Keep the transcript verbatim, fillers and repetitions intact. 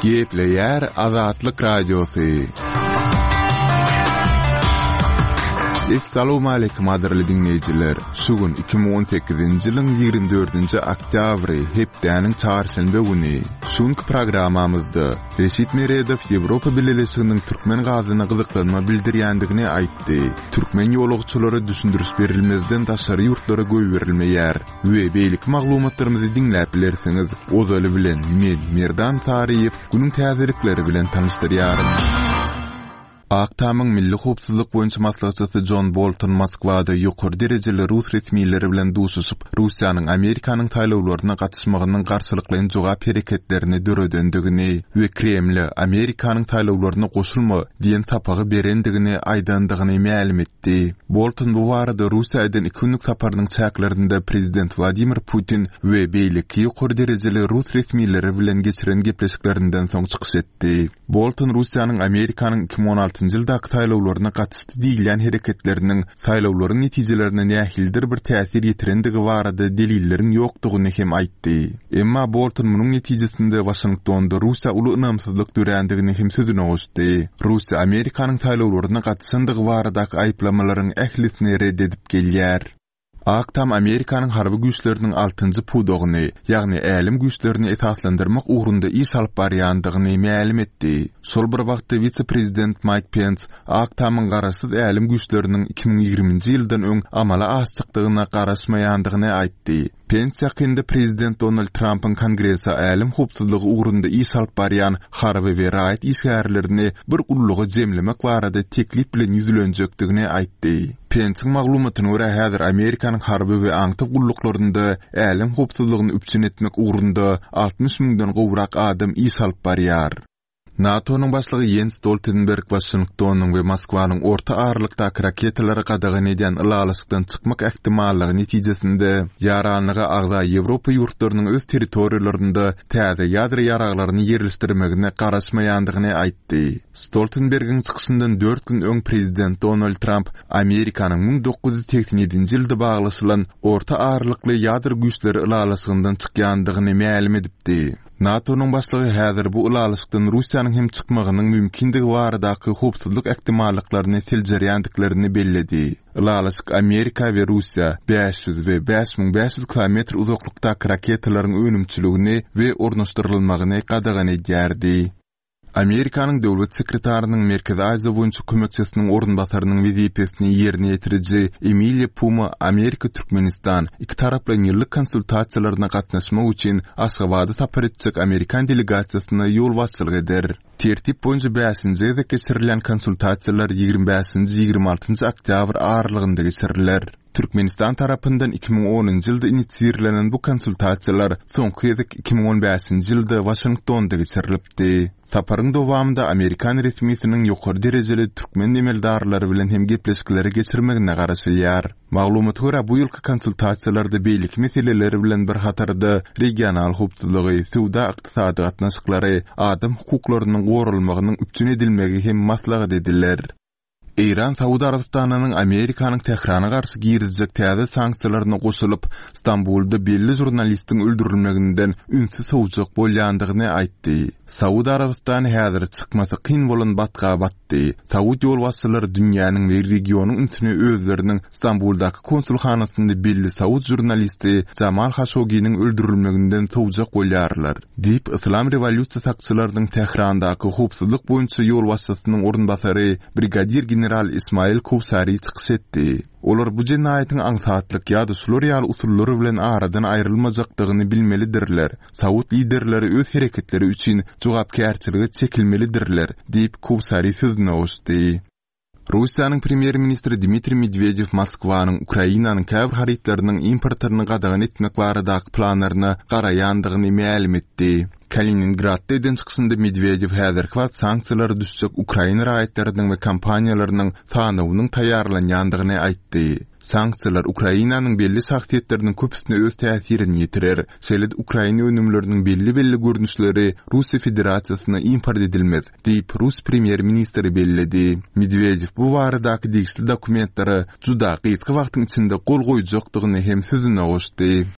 Gepleyer Azatlyk Radiosu. Assalamu alaykum adirli dinleyijiler. Şugun iki bin on sekizinji ýylyň ýygrimi dördünji oktýabry hepdeniň çarşamba güni. Şuňky programamyzda Reşit Meredow Ýewropa Birleşiginiň türkmen gazyna gyzyklanma bildirýändigini aýtdy. Türkmen ýolagçylary düşündürüş berilmezden taşary ýurtlara göýberilmeýär. We beýlik maglumatlarymyzy dinläp bilersiňiz. Ozaly bilen men Merdan Tariýew günüň täzelikleri bilen tanışdyrýarym. Aktamyň milli howpsuzlyk boýunça maslahatçysy John Bolton Moskwada ýokary derejeli Rus resmiýetleri bilen duşuşyp, Russiýanyň Amerikanyň taýlawlaryna gatnaşmagynyň garşylyklaryň jogap hereketlerini döredendigini we Kreml Amerikanyň taýlawlaryna goşulma diýen tapagy berendigini aýdandygyny ma'lum etdi. Bolton bu barada Russiýadan iki günlük saparynyň çäklerinde prezident Vladimir Putin we beýleki ýokary derejeli Rus resmiýetleri bilen geçiren gepleşiklerinden soň çykyş etdi. Bolton Russiýanyň Amerikanyň iki bin on altyncy ýyldaky taýlawlaryna gatysy diýilen hereketleriniň taýlawlaryň netijelerine nähildir bir täsir ýetirendigi barada delillerin ýokdugyny hem aýtdy. Emma Bolton munyň netijesinde Washingtonda Russiýa uly ynamsyzlyk dörendigini hem sözüne goşdy. Russiýa Amerikanyň taýlawlaryna gatysyndygy baradaky aýplamalaryň ählisini reddedip gelýär. Aktam Amerikanyň harby güýçleriniň altyncı pudogyny, ýagny älim güýçlerini esaslandyrmak ugrunda iş alyp barýandygyny ma'lum etdi. Şol bir wagtda vitse-prezident Mike Pence Aktamyň garaşsyz älim güýçleriniň iki bin ýygrimiňji ýyldan öň amala açykdygyna garaşmaýandygyny aýtdy. Pence ýakynda prezident Donald Trump'ın kongresa älim howpsuzlygy ugrunda iş alyp barýan harby we raýat işgärlerini bir ullugy jemlemek barada teklip bilen ýüzlenjekdigini aýtdy. Pence'ň maglumatyna görä häzir Amerikanyň harby we aňtyk gulluklarynda älim howpsuzlygyny üpçün etmek ugrunda altmış miňden gowrak adam iş alyp barýar. NATO'nun başlygy Jens Stoltenberg Washingtonyň we Moskwanyň orta aralykdaky raketalary gadagan eden ılalaşykdan çykmak ähtimallygy netijesinde ýaranlyga agza Ýewropa ýurtlarynyň öz territoriýalarynda täze ýadro ýaraglaryny ýerleşdirmegine garaşmaýandygyny aýtdy. Stoltenbergiň çykyşyndan dört gün öň prezident Donald Trump Amerikanyň ming dokuz ýüz seksen ýedinji ýylda baglaşylan orta aralykly ýadro güýçleri ılalaşygynyň çykýandygyny ma'lum edipdi. NATO'nun başlygy häzir bu ılalaşykdan Russiýanyň hem çykmagynyň mümkindigi baradaky howpsuzlyk ähtimallyklaryny siljerýändiklerini belledi. Ilalaşyk Amerika we Russiýa beş yüz we beş miň beş yüz kilometr uzaklykdaky raketalaryň önümçiligini we ornaşdyrylmagyny gadagan edýärdi. Amerikanyň döwlet sekretarynyň Merkezi Aziýa boýunça kömekçisiniň orunbasarynyň wezipesini ýerine ýetiriji Emilia Puma Amerika Türkmenistan iki taraply ýyllyk konsultasiýalaryna gatnaşmak üçin Aşgabatda sapar etjek Amerikan delegasiýasyna ýol başçylyk eder. Tertip boýunça beşinji ýylda geçirilen konsultasiýalar ýygrimi beşinji ýygrimi altyncı oktýabr aralygynda geçiriler. Türkmenistan tarapyndan iki bin onunji ýylda inisiýerlenen bu konsultasiýalar soňky ýyl iki bin on beşinji ýylda Washingtonda geçirilipdi. Saparyň dowamında Amerikan resmiýetiniň ýokary derejeli türkmen demeldarlary bilen hem gepleşikleri geçirmegine garaşýar. Maglumat görä bu ýylky konsultasiýalarda beýlik meseleleri bilen bir hatarda regional howpsuzlygy, sowda ykdysady gatnaşyklary, adam hukuklarynyň gorulmagynyň üpçün edilmegi hem maslahat ediler. Iran Saudiya Arabistanynyň Amerikanyň Tehrana garşy girizjek täze sanksiýalaryna goşulyp, Stambulda belli jurnalistiň öldürilmeginden ünsüz sowjak bolýandygyny aýtdy. Saudiya Arabistany häzir çykmasy kyn bolan batga batdy. Saudi ýolbaşçylary dünýäniň we regionyň ünsüni özleriniň Stambuldaky konsulxanasynda belli Saudi jurnalisti Jamal Khashoggi'niň öldürilmeginden sowjak bolýarlar. Diýip Islam rewolýusiýa sakçylarynyň Tehrandaky howpsuzlyk boýunça ýolbaşçysynyň orunbasary brigadir general İsmail Kovsari çykyş etdi. Olar bu jenaýatyň aňsatlyk ýa-da şolary usullary bilen aradan aýrylmajakdygyny bilmelidirler. Saud liderleri öz hereketleri üçin jogapkärçiligi çekilmelidirler, diýip Kovsari sözüne goşdy. Russiýanyň premier ministri Dmitri Medvedev Moskwanyň Ukrainanyň käbir haritlarynyň importlaryny gadagan etmek baradaky planlaryna garaýandygyny ma'lum etdi. Kaliningradda eden çykysynda Medvedev häzirki wagt sanksiýalary düşjek Ukraina raýatlarynyň we kampaniýalarynyň sanawynyň taýýarlanýandygyny aýtdy. Sanksiýalar Ukrainanyň belli şahsiýetleriniň köpüsine öz täsirini ýetirer. Şeýle Ukraina önümleriniň belli-belli görnüşleri Russiýa Federasiýasyna import edilmez, diýip Rus premier ministri belledi. Medvedev bu baradaky degişli dokumentlary juda gysga wagtyň içinde gol goýjakdygyny hem sözüne goşdy.